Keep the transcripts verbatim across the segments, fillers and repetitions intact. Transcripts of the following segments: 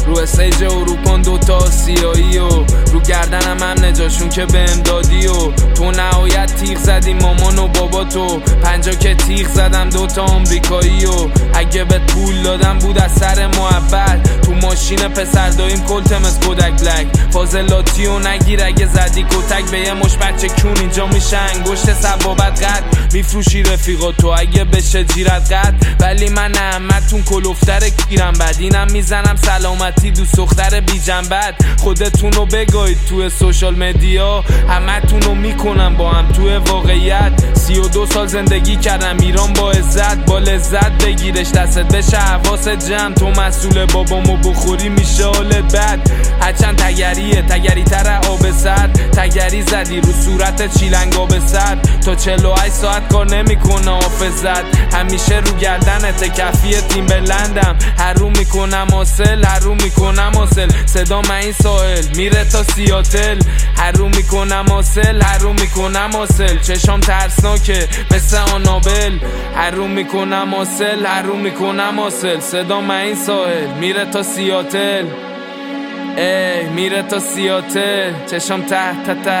رو استیج اروپان دوتا آسیایی و رو گردنم هم نجاشون که بهم دادی و تو نهایت تیغ زدی مامان و بابا تو پنجا که تیغ زدم دوتا آمریکایی و اگه بهت پول دادم بود از سر محبت تو ماشین پسر داییم کلتم از کودک بلک فاضلاتی و نگیر اگه زدی کتک به یه مش بچه کون اینجا میشه انگشت سبابت قد میفروشی رفیقا تو اگه بشه جیرت قد ولی من احمدتون کلوفتر کیرم بد اینم میزنم سلامتی دوست دختر بی جنبت خودتونو بگاید توی سوشال مدیا همتونو میکنم با هم توی واقعیت سی و دو سال زندگی کردم ایران با عزت با لذت بگیرش دستت بشه حواست جمع تو مسئول بابامو بخوری میشه حالت بد هرچند تگریه تگری تر آب سرد تگری زدی رو صورت چیلنگا به سر تا چهل و هشت ساعت کار نمیکنه حافظت همیشه رو گردنت کفی تیم بلندم هر رو میکنم حاصل هر رو میکنم حاصل صدا من این ساحل میره تا سیاتل هر رو میکنم حاصل هر رو میکنم حاصل چشام ترسناکه مثل آنابل هر رو میکنم حاصل هر رو میکنم حاصل صدا من این ساحل میره تا سیاتل ای میره تا سیاتل چشام ته ته ته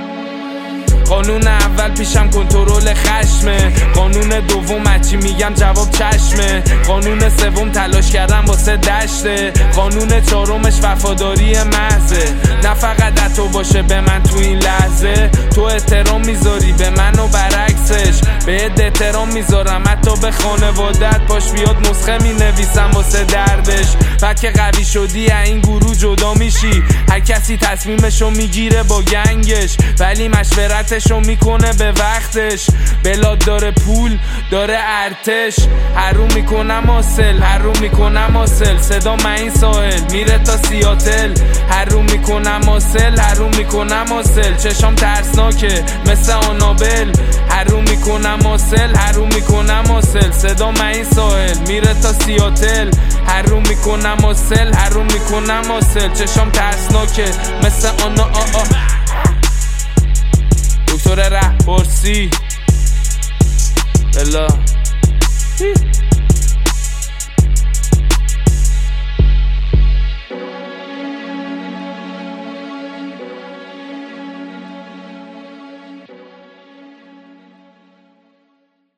قانون اول پیشم کنترل خشمه قانون دوم هرچی میگم جواب چشمه قانون سوم تلاش کردم واسه دشته قانون چهارمش وفاداری محضه نه فقط حتی باشه به من تو این لحظه تو احترام میذاری به من و برعکسش بهت احترام میذارم حتی به خانوادت باش بیاد نسخه مینویسم واسه دردش بعد که قوی شدی این گروه جدا میشی هر کسی تصمیمشو میگیره با گنگش ولی مشورت شو میکنه به وقتش بلاد داره پول داره ارتش هر رو میکنم حاصل هر رو میکنم حاصل صدا من این ساحل میره تا سیاتل هر رو میکنم حاصل هر رو میکنم حاصل چشام ترسناکه مثل آنابل هر رو میکنم حاصل هر رو میکنم حاصل صدا من این ساحل میره تا سیاتل هر رو میکنم حاصل هر رو میکنم حاصل چشام ترسناکه مثل آنا آ آ دکتر ره پرسی بلا